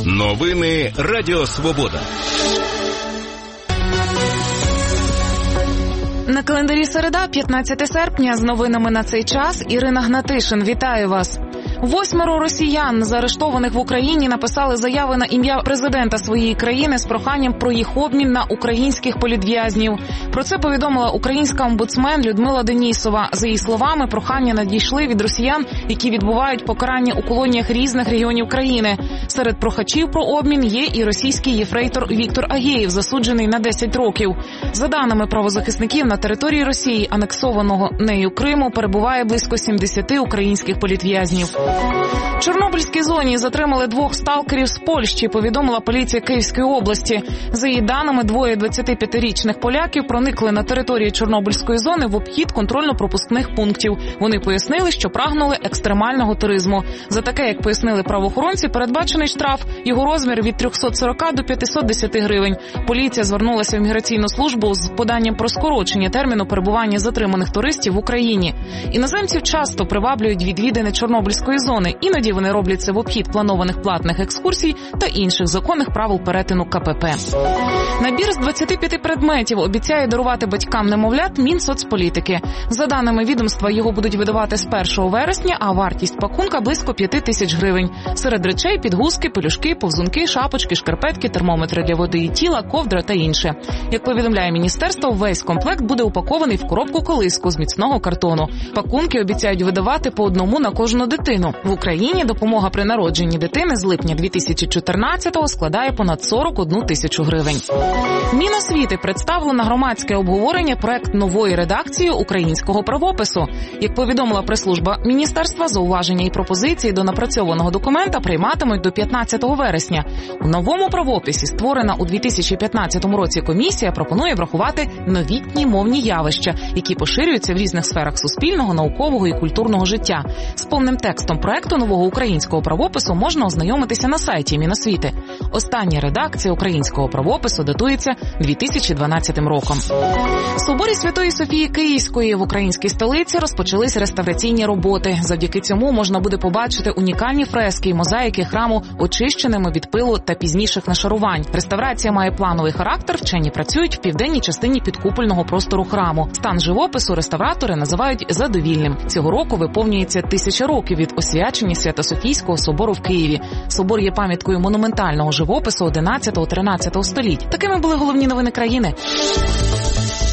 Новини Радіо Свобода. На календарі середа, 15 серпня, з новинами на цей час Ірина Гнатишин. Вітаю вас. 8 росіян, заарештованих в Україні, написали заяви на ім'я президента своєї країни з проханням про їх обмін на українських політв'язнів. Про це повідомила українська омбудсмен Людмила Денісова. За її словами, прохання надійшли від росіян, які відбувають покарання у колоніях різних регіонів країни. Серед прохачів про обмін є і російський єфрейтор Віктор Агєєв, засуджений на 10 років. За даними правозахисників, на території Росії, анексованого нею Криму, перебуває близько 70 українських політв'язнів. В Чорнобильській зоні затримали 2 сталкерів з Польщі, повідомила поліція Київської області. За її даними, 2 25-річних поляків проникли на територію Чорнобильської зони в обхід контрольно-пропускних пунктів. Вони пояснили, що прагнули екстремального туризму. За таке, як пояснили правоохоронці, передбачений штраф. Його розмір від 340 до 510 гривень. Поліція звернулася в міграційну службу з поданням про скорочення терміну перебування затриманих туристів в Україні. Іноземців часто приваблюють відвідини Чорнобильської зони. Іноді вони роблять це в обхід планованих платних екскурсій та інших законних правил перетину КПП. Набір з 25 предметів обіцяє дарувати батькам немовлят Мінсоцполітики. За даними відомства, його будуть видавати з 1 вересня, а вартість пакунка близько 5 тисяч гривень. Серед речей – підгузки, пелюшки, повзунки, шапочки, шкарпетки, термометри для води і тіла, ковдра та інше. Як повідомляє міністерство, весь комплект буде упакований в коробку-колиску з міцного картону. Пакунки обіцяють видавати по одному на кожну дитину. В Україні допомога при народженні дитини з липня 2014-го складає понад 41 тисячу гривень. Міносвіти представило на громадське обговорення проект нової редакції українського правопису. Як повідомила прес-служба міністерства, зауваження і пропозиції до напрацьованого документа прийматимуть до 15 вересня. У новому правописі, створена у 2015 році комісія, пропонує врахувати новітні мовні явища, які поширюються в різних сферах суспільного, наукового і культурного життя. З повним текстом проекту нового українського правопису можна ознайомитися на сайті Міносвіти. Остання редакція українського правопису датується 2012 роком. В соборі Святої Софії Київської в українській столиці розпочались реставраційні роботи. Завдяки цьому можна буде побачити унікальні фрески і мозаїки храму, очищеними від пилу та пізніших нашарувань. Реставрація має плановий характер, вчені працюють в південній частині підкупольного простору храму. Стан живопису реставратори називають задовільним. Цього року виповнюється 1000 років від освячення Свято-Софійського собору в Києві. Собор є пам'яткою монументального живопису 11-13 століть. Такими були головні новини країни.